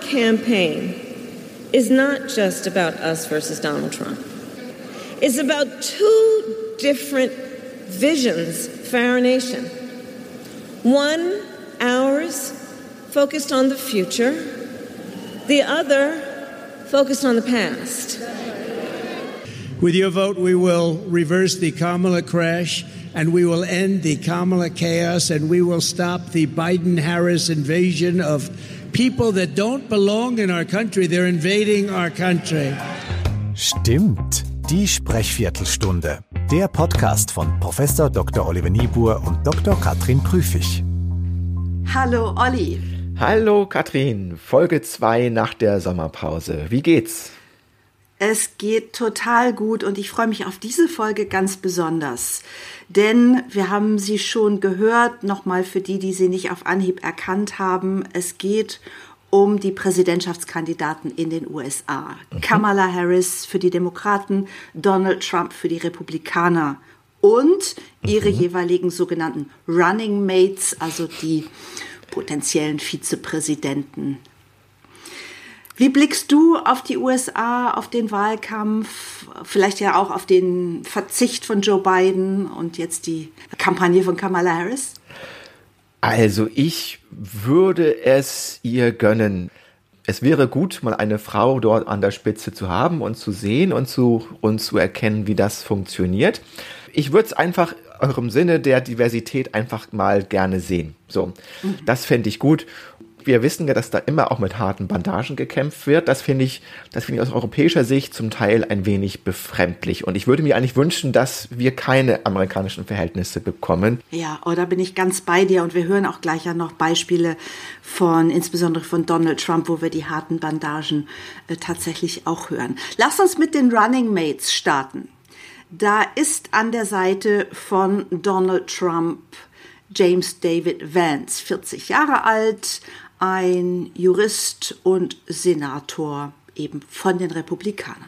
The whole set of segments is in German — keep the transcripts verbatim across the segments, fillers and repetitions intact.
campaign is not just about us versus Donald Trump. It's about two different visions for our nation. One, ours, focused on the future. The other, focused on the past. With your vote, we will reverse the Kamala crash, and we will end the Kamala chaos, and we will stop the Biden-Harris invasion of people that don't belong in our country. They're invading our country. Stimmt. Die Sprechviertelstunde. Der Podcast von Professor Doktor Oliver Niebuhr und Doktor Katrin Prüfig. Hallo Olli. Hallo Katrin, Folge zwei nach der Sommerpause. Wie geht's? Es geht total gut und ich freue mich auf diese Folge ganz besonders. Denn wir haben sie schon gehört, nochmal für die, die sie nicht auf Anhieb erkannt haben. Es geht um die Präsidentschaftskandidaten in den U S A. Mhm. Kamala Harris für die Demokraten, Donald Trump für die Republikaner und ihre mhm. jeweiligen sogenannten Running Mates, also die potenziellen Vizepräsidenten. Wie blickst du auf die U S A, auf den Wahlkampf, vielleicht ja auch auf den Verzicht von Joe Biden und jetzt die Kampagne von Kamala Harris? Also ich würde es ihr gönnen. Es wäre gut, mal eine Frau dort an der Spitze zu haben und zu sehen und zu, und zu erkennen, wie das funktioniert. Ich würde es einfach eurem Sinne der Diversität einfach mal gerne sehen. So, mhm. Das fände ich gut. Wir wissen ja, dass da immer auch mit harten Bandagen gekämpft wird. Das finde ich, das finde ich aus europäischer Sicht zum Teil ein wenig befremdlich. Und ich würde mir eigentlich wünschen, dass wir keine amerikanischen Verhältnisse bekommen. Ja, oh, da bin ich ganz bei dir. Und wir hören auch gleich ja noch Beispiele von, insbesondere von Donald Trump, wo wir die harten Bandagen äh, tatsächlich auch hören. Lass uns mit den Running Mates starten. Da ist an der Seite von Donald Trump James David Vance, vierzig Jahre alt, ein Jurist und Senator eben von den Republikanern.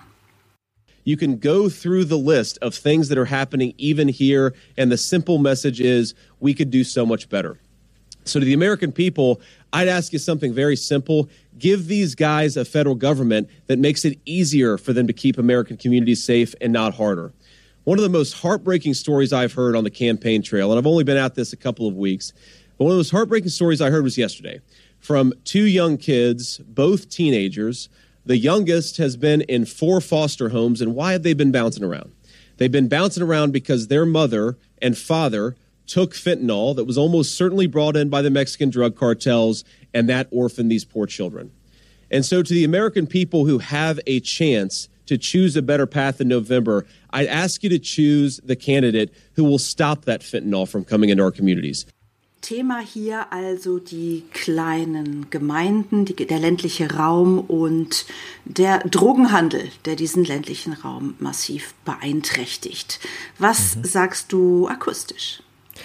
You can go through the list of things that are happening even here, and the simple message is we could do so much better. So to the American people, I'd ask you something very simple. Give these guys a federal government that makes it easier for them to keep American communities safe and not harder. One of the most heartbreaking stories I've heard on the campaign trail, and I've only been at this a couple of weeks, but one of the most heartbreaking stories I heard was yesterday from two young kids, both teenagers. The youngest has been in four foster homes, and why have they been bouncing around? They've been bouncing around because their mother and father took fentanyl that was almost certainly brought in by the Mexican drug cartels, and that orphaned these poor children. And so to the American people who have a chance to choose a better path in November, I'd ask you to choose the candidate who will stop that fentanyl from coming into our communities. Thema hier also die kleinen Gemeinden, die, der ländliche Raum und der Drogenhandel, der diesen ländlichen Raum massiv beeinträchtigt. Was mhm. sagst du akustisch?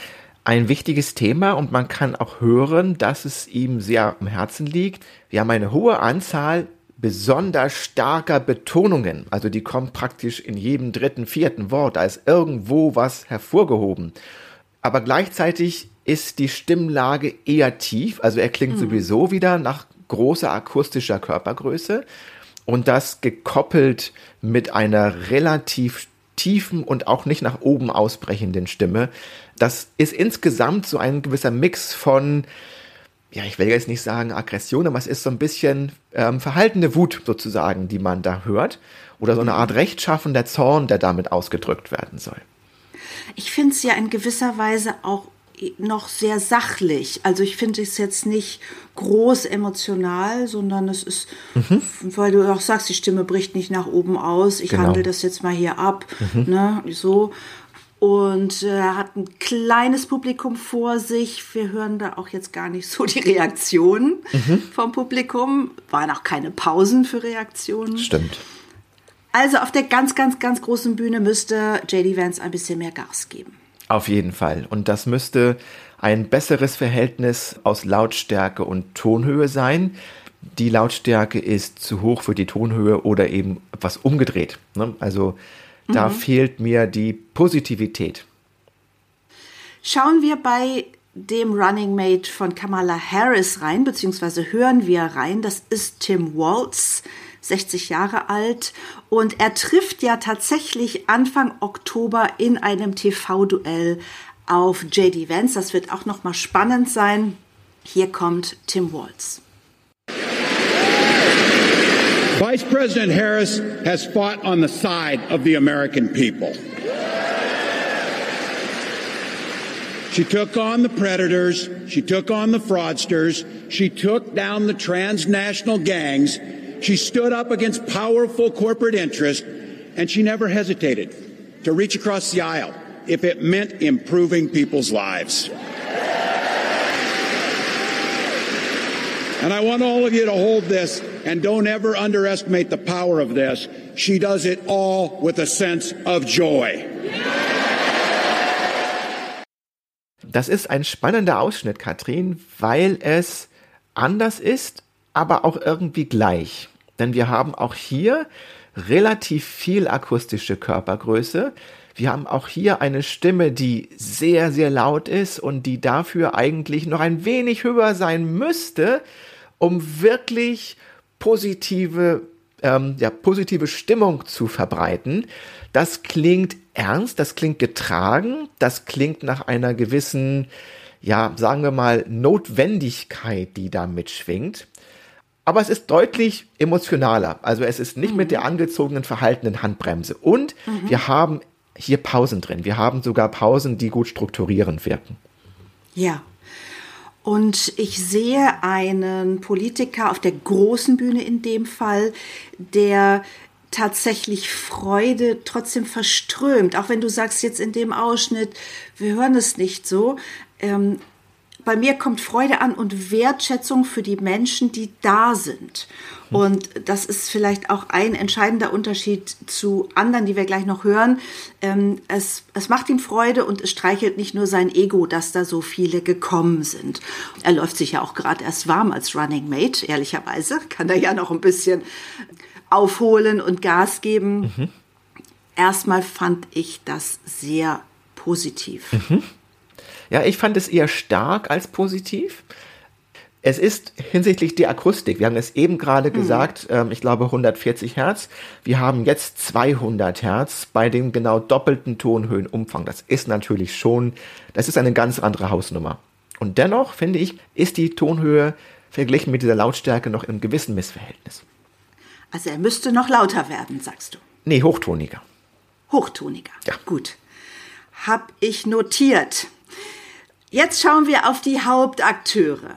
Ein wichtiges Thema und man kann auch hören, dass es ihm sehr am Herzen liegt. Wir haben eine hohe Anzahl besonders starker Betonungen, also die kommen praktisch in jedem dritten, vierten Wort, da ist irgendwo was hervorgehoben. Aber gleichzeitig ist die Stimmlage eher tief, also er klingt mhm. sowieso wieder nach großer akustischer Körpergröße und das gekoppelt mit einer relativ tiefen und auch nicht nach oben ausbrechenden Stimme. Das ist insgesamt so ein gewisser Mix von, ja, ich will jetzt nicht sagen Aggression, aber es ist so ein bisschen ähm, verhaltene Wut sozusagen, die man da hört. Oder so eine Art rechtschaffender Zorn, der damit ausgedrückt werden soll. Ich finde es ja in gewisser Weise auch noch sehr sachlich. Also ich finde es jetzt nicht groß emotional, sondern es ist, mhm. weil du auch sagst, die Stimme bricht nicht nach oben aus. Ich genau. handle das jetzt mal hier ab. Mhm. Ne, so. Und er äh, hat ein kleines Publikum vor sich. Wir hören da auch jetzt gar nicht so die Reaktionen mhm. vom Publikum. Waren auch keine Pausen für Reaktionen. Stimmt. Also auf der ganz, ganz, ganz großen Bühne müsste J D Vance ein bisschen mehr Gas geben. Auf jeden Fall. Und das müsste ein besseres Verhältnis aus Lautstärke und Tonhöhe sein. Die Lautstärke ist zu hoch für die Tonhöhe oder eben etwas umgedreht. Ne? Also da mhm. fehlt mir die Positivität. Schauen wir bei dem Running Mate von Kamala Harris rein, beziehungsweise hören wir rein. Das ist Tim Walz, sechzig Jahre alt. Und er trifft ja tatsächlich Anfang Oktober in einem T V-Duell auf J D Vance. Das wird auch nochmal spannend sein. Hier kommt Tim Walz. Vice President Harris has fought on the side of the American people. She took on the predators, she took on the fraudsters, she took down the transnational gangs, she stood up against powerful corporate interests, and she never hesitated to reach across the aisle if it meant improving people's lives. And I want all of you to hold this and don't ever underestimate the power of this. She does it all with a sense of joy. Das ist ein spannender Ausschnitt, Katrin, weil es anders ist, aber auch irgendwie gleich. Denn wir haben auch hier relativ viel akustische Körpergröße. Wir haben auch hier eine Stimme, die sehr, sehr laut ist und die dafür eigentlich noch ein wenig höher sein müsste, um wirklich positive, ähm, ja, positive Stimmung zu verbreiten. Das klingt ernst, das klingt getragen, das klingt nach einer gewissen, ja, sagen wir mal, Notwendigkeit, die da mitschwingt. Aber es ist deutlich emotionaler. Also es ist nicht mhm. mit der angezogenen, verhaltenen Handbremse. Und mhm. wir haben hier Pausen drin. Wir haben sogar Pausen, die gut strukturierend wirken. Ja. Und ich sehe einen Politiker auf der großen Bühne in dem Fall, der tatsächlich Freude trotzdem verströmt. Auch wenn du sagst jetzt in dem Ausschnitt, wir hören es nicht so. Ähm, bei mir kommt Freude an und Wertschätzung für die Menschen, die da sind. Und das ist vielleicht auch ein entscheidender Unterschied zu anderen, die wir gleich noch hören. Ähm, es, es macht ihm Freude und es streichelt nicht nur sein Ego, dass da so viele gekommen sind. Er läuft sich ja auch gerade erst warm als Running Mate, ehrlicherweise. Kann er ja noch ein bisschen aufholen und Gas geben. Mhm. Erstmal fand ich das sehr positiv. Mhm. Ja, ich fand es eher stark als positiv. Es ist hinsichtlich der Akustik, wir haben es eben gerade mhm. gesagt, ähm, ich glaube hundertvierzig Hertz. Wir haben jetzt zweihundert Hertz bei dem genau doppelten Tonhöhenumfang. Das ist natürlich schon, das ist eine ganz andere Hausnummer. Und dennoch, finde ich, ist die Tonhöhe verglichen mit dieser Lautstärke noch in einem gewissen Missverhältnis. Also er müsste noch lauter werden, sagst du? Nee, hochtoniger. Hochtoniger, ja. Gut. Hab ich notiert. Jetzt schauen wir auf die Hauptakteure.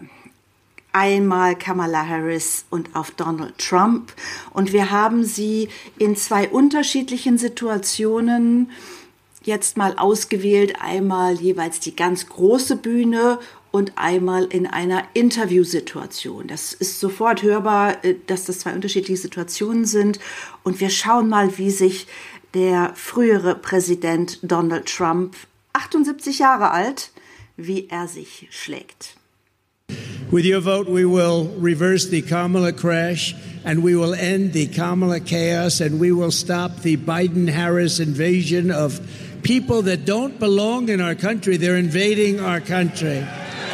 Einmal Kamala Harris und auf Donald Trump. Und wir haben sie in zwei unterschiedlichen Situationen jetzt mal ausgewählt. Einmal jeweils die ganz große Bühne und einmal in einer Interviewsituation. Das ist sofort hörbar, dass das zwei unterschiedliche Situationen sind. Und wir schauen mal, wie sich der frühere Präsident Donald Trump, achtundsiebzig Jahre alt, wie er sich schlägt. With your vote, we will reverse the Kamala crash, and we will end the Kamala chaos, and we will stop the Biden-Harris invasion of people that don't belong in our country. They're invading our country.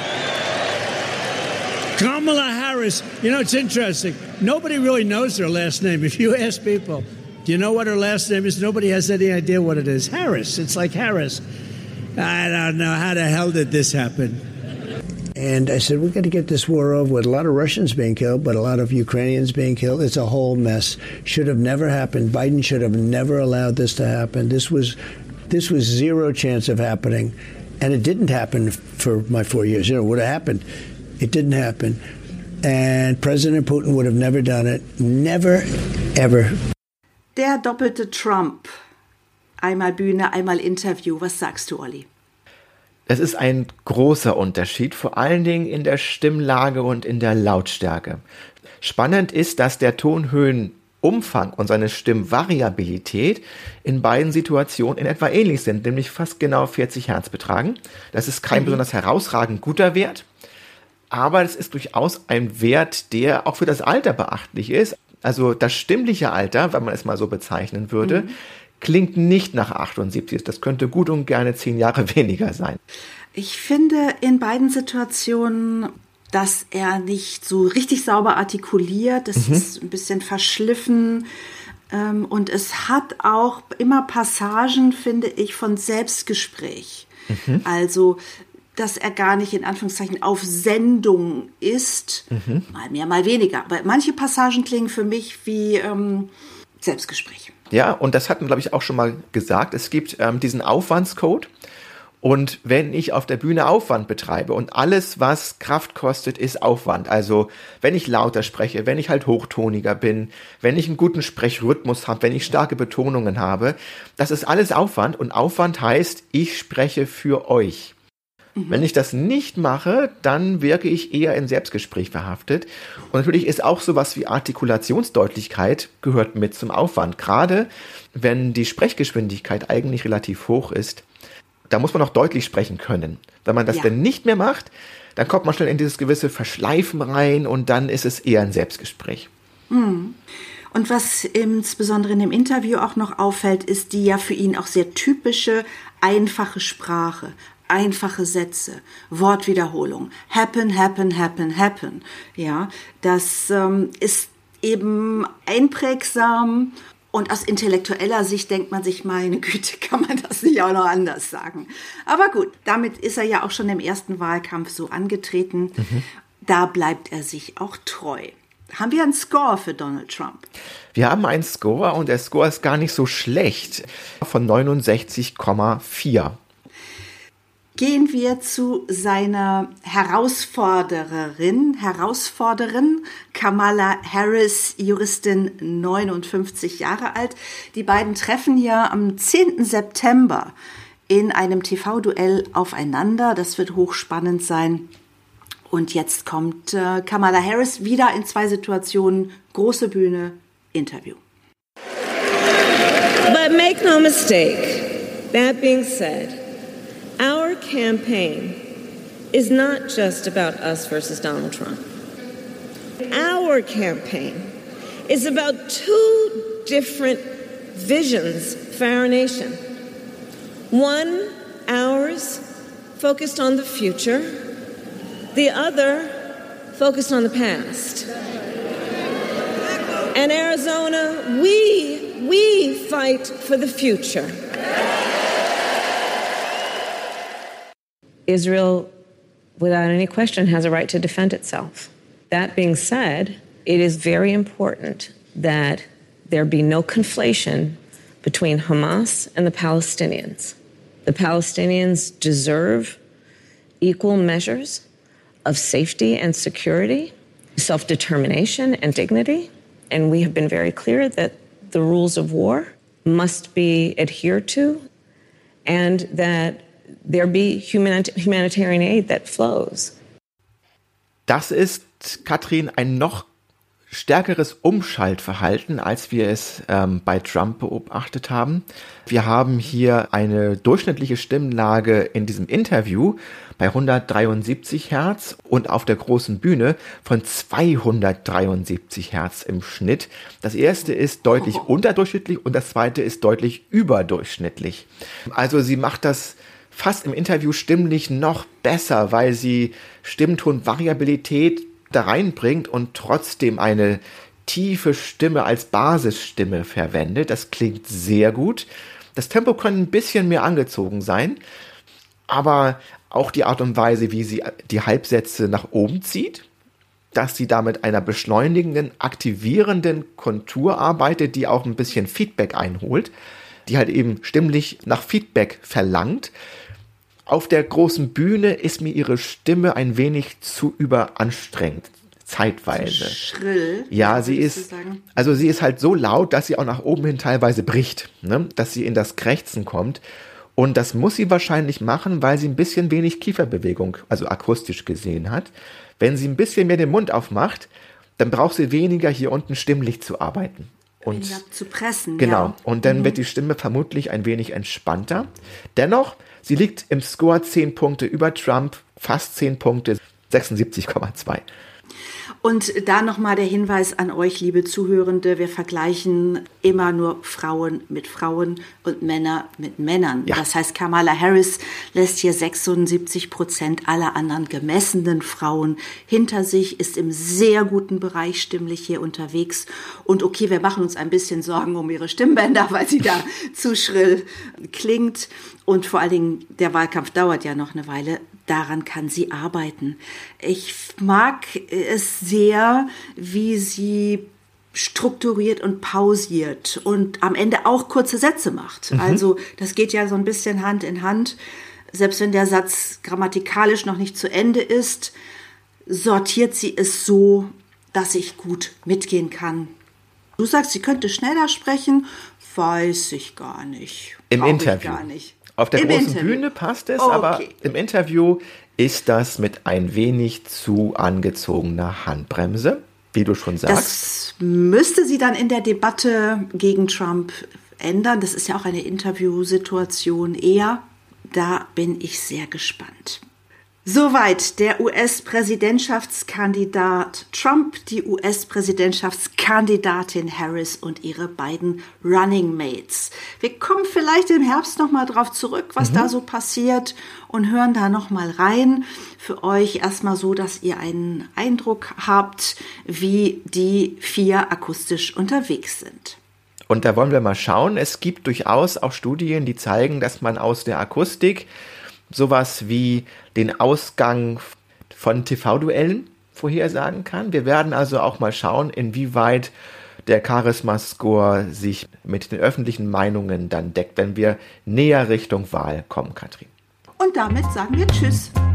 Kamala Harris, you know, it's interesting. Nobody really knows her last name. If you ask people, do you know what her last name is? Nobody has any idea what it is. Harris. It's like Harris. I don't know. How the hell did this happen? And I said, we've got to get this war over with a lot of Russians being killed, but a lot of Ukrainians being killed. It's a whole mess. Should have never happened. Biden should have never allowed this to happen. This was, this was zero chance of happening. And it didn't happen for my four years. You know, it would have happened. It didn't happen. And President Putin would have never done it. Never, ever. Der doppelte Trump. Einmal Bühne, einmal Interview. Was sagst du, Olli? Es ist ein großer Unterschied, vor allen Dingen in der Stimmlage und in der Lautstärke. Spannend ist, dass der Tonhöhenumfang und seine Stimmvariabilität in beiden Situationen in etwa ähnlich sind, nämlich fast genau vierzig Hertz betragen. Das ist kein mhm. besonders herausragend guter Wert, aber es ist durchaus ein Wert, der auch für das Alter beachtlich ist. Also das stimmliche Alter, wenn man es mal so bezeichnen würde, mhm. klingt nicht nach achtundsiebzig. Das könnte gut und gerne zehn Jahre weniger sein. Ich finde in beiden Situationen, dass er nicht so richtig sauber artikuliert. Das mhm. ist ein bisschen verschliffen. Und es hat auch immer Passagen, finde ich, von Selbstgespräch. Mhm. Also, dass er gar nicht in Anführungszeichen auf Sendung ist. Mhm. Mal mehr, mal weniger. Aber manche Passagen klingen für mich wie ähm, Selbstgespräch. Ja, und das hatten, glaube ich, auch schon mal gesagt. Es gibt ähm, diesen Aufwandscode. Und wenn ich auf der Bühne Aufwand betreibe und alles, was Kraft kostet, ist Aufwand. Also wenn ich lauter spreche, wenn ich halt hochtoniger bin, wenn ich einen guten Sprechrhythmus habe, wenn ich starke Betonungen habe, das ist alles Aufwand. Und Aufwand heißt, ich spreche für euch. Mhm. Wenn ich das nicht mache, dann wirke ich eher in Selbstgespräch verhaftet. Und natürlich ist auch sowas wie Artikulationsdeutlichkeit gehört mit zum Aufwand. Gerade wenn die Sprechgeschwindigkeit eigentlich relativ hoch ist, da muss man auch deutlich sprechen können. Wenn man das ja. dann nicht mehr macht, dann kommt man schnell in dieses gewisse Verschleifen rein und dann ist es eher ein Selbstgespräch. Mhm. Und was insbesondere in dem Interview auch noch auffällt, ist die ja für ihn auch sehr typische, einfache Sprache. Einfache Sätze, Wortwiederholung. Happen, happen, happen, happen. Ja, das ähm, ist eben einprägsam. Und aus intellektueller Sicht denkt man sich, meine Güte, kann man das nicht auch noch anders sagen. Aber gut, damit ist er ja auch schon im ersten Wahlkampf so angetreten. Mhm. Da bleibt er sich auch treu. Haben wir einen Score für Donald Trump? Wir haben einen Score und der Score ist gar nicht so schlecht. Von neunundsechzig Komma vier. Gehen wir zu seiner Herausfordererin, Herausforderin Kamala Harris, Juristin, neunundfünfzig Jahre alt. Die beiden treffen ja am zehnten September in einem T V-Duell aufeinander. Das wird hochspannend sein. Und jetzt kommt äh, Kamala Harris wieder in zwei Situationen, große Bühne, Interview. But make no mistake, that being said, our campaign is not just about us versus Donald Trump. Our campaign is about two different visions for our nation. One, ours, focused on the future. The other, focused on the past. And Arizona, we, we fight for the future. Israel, without any question, has a right to defend itself. That being said, it is very important that there be no conflation between Hamas and the Palestinians. The Palestinians deserve equal measures of safety and security, self-determination and dignity. And we have been very clear that the rules of war must be adhered to and that there be humanitarian aid that flows. Das ist, Katrin, ein noch stärkeres Umschaltverhalten, als wir es ähm, bei Trump beobachtet haben. Wir haben hier eine durchschnittliche Stimmlage in diesem Interview bei hundertdreiundsiebzig Hertz und auf der großen Bühne von zweihundertdreiundsiebzig Hertz im Schnitt. Das erste ist deutlich unterdurchschnittlich und das zweite ist deutlich überdurchschnittlich. Also sie macht das fast im Interview stimmlich noch besser, weil sie Stimmtonvariabilität da reinbringt und trotzdem eine tiefe Stimme als Basisstimme verwendet. Das klingt sehr gut. Das Tempo kann ein bisschen mehr angezogen sein, aber auch die Art und Weise, wie sie die Halbsätze nach oben zieht, dass sie da mit einer beschleunigenden, aktivierenden Kontur arbeitet, die auch ein bisschen Feedback einholt, die halt eben stimmlich nach Feedback verlangt. Auf der großen Bühne ist mir ihre Stimme ein wenig zu überanstrengend, zeitweise. So schrill. Ja, sie ist, also sie ist halt so laut, dass sie auch nach oben hin teilweise bricht, ne? Dass sie in das Krächzen kommt. Und das muss sie wahrscheinlich machen, weil sie ein bisschen wenig Kieferbewegung, also akustisch gesehen hat. Wenn sie ein bisschen mehr den Mund aufmacht, dann braucht sie weniger hier unten stimmlich zu arbeiten. Und weniger zu pressen. Genau. Ja. Und dann mhm. wird die Stimme vermutlich ein wenig entspannter. Dennoch, sie liegt im Score zehn Punkte über Trump, fast zehn Punkte, sechsundsiebzig Komma zwei. Und da nochmal der Hinweis an euch, liebe Zuhörende, wir vergleichen immer nur Frauen mit Frauen und Männer mit Männern. Ja. Das heißt, Kamala Harris lässt hier sechsundsiebzig Prozent aller anderen gemessenen Frauen hinter sich, ist im sehr guten Bereich stimmlich hier unterwegs. Und okay, wir machen uns ein bisschen Sorgen um ihre Stimmbänder, weil sie da zu schrill klingt. Und vor allen Dingen, der Wahlkampf dauert ja noch eine Weile. Daran kann sie arbeiten. Ich mag es sehr, wie sie strukturiert und pausiert und am Ende auch kurze Sätze macht. Mhm. Also das geht ja so ein bisschen Hand in Hand. Selbst wenn der Satz grammatikalisch noch nicht zu Ende ist, sortiert sie es so, dass ich gut mitgehen kann. Du sagst, sie könnte schneller sprechen, weiß ich gar nicht. Im Brauch Interview. Ich gar nicht. Auf der Im großen Interview. Bühne passt es, Okay. aber im Interview ist das mit ein wenig zu angezogener Handbremse, wie du schon sagst. Das müsste sie dann in der Debatte gegen Trump ändern. Das ist ja auch eine Interviewsituation eher. Da bin ich sehr gespannt. Soweit der U S-Präsidentschaftskandidat Trump, die U S-Präsidentschaftskandidatin Harris und ihre beiden Running Mates. Wir kommen vielleicht im Herbst noch mal drauf zurück, was mhm. da so passiert und hören da noch mal rein. Für euch erstmal so, dass ihr einen Eindruck habt, wie die vier akustisch unterwegs sind. Und da wollen wir mal schauen. Es gibt durchaus auch Studien, die zeigen, dass man aus der Akustik sowas wie den Ausgang von T V-Duellen vorhersagen kann. Wir werden also auch mal schauen, inwieweit der Charisma-Score sich mit den öffentlichen Meinungen dann deckt, wenn wir näher Richtung Wahl kommen, Katrin. Und damit sagen wir Tschüss.